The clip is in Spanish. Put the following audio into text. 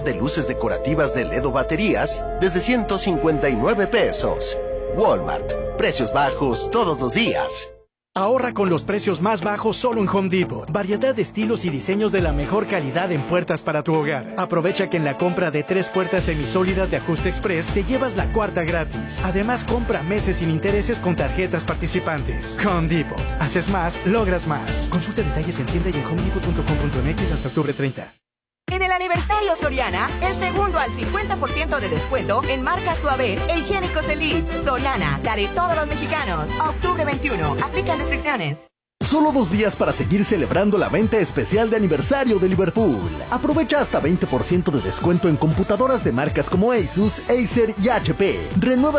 de luces decorativas de LED o baterías desde 159 pesos. Walmart. Precios bajos todos los días. Ahorra con los precios más bajos solo en Home Depot. Variedad de estilos y diseños de la mejor calidad en puertas para tu hogar. Aprovecha que en la compra de 3 puertas semisólidas de ajuste express te llevas la cuarta gratis. Además, compra meses sin intereses con tarjetas participantes. Home Depot. Haces más, logras más. Consulta detalles en tienda y en homedepot.com.mx hasta octubre 30. En el aniversario Soriana, el segundo al 50% de descuento en marca Suave e Higiénicos Elite. Soriana, la de todos los mexicanos. Octubre 21. Aplican restricciones. Solo 2 días para seguir celebrando la venta especial de aniversario de Liverpool. Aprovecha hasta 20% de descuento en computadoras de marcas como Asus, Acer y HP. Renueva